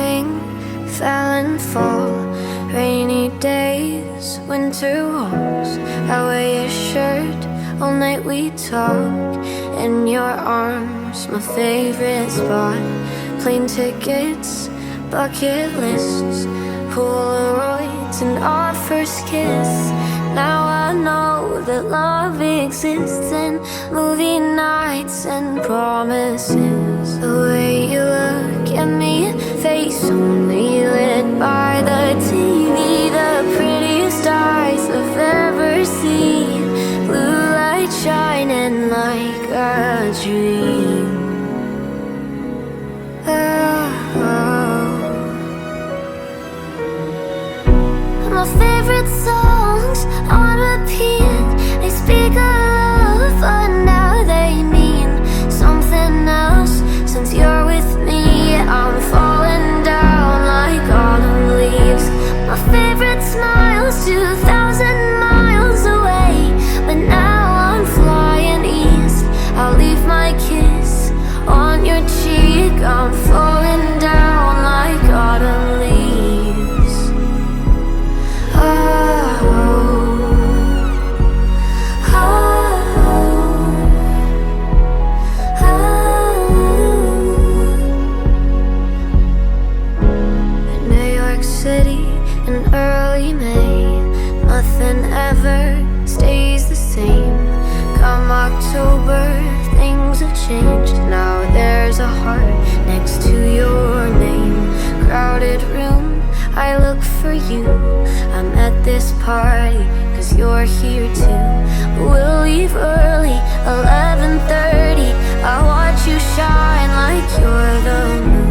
Spring fell and fall, rainy days, winter walks. I wear your shirt, all night we talk. In your arms, my favorite spot. Plane tickets, bucket lists, Polaroids and our first kiss. Now I know that love exists in movie nights and promises. The way you look at me, face only lit by the TV, the prettiest eyes I've ever seen, blue light shining like a dream. My favorite songs on repeat, they speak of love, but now they mean something else. Since you're with me, I'm falling down like autumn leaves. My favorite smile's 2,000 miles away, but now I'm flying east. I'll leave my kiss on your cheek. I'm falling down like autumn leaves. City in early May, nothing ever stays the same. Come October, things have changed. Now there's a heart next to your name. Crowded room, I look for you. I'm at this party, cause you're here too. We'll leave early, 11:30. I'll watch you shine like you're the moon.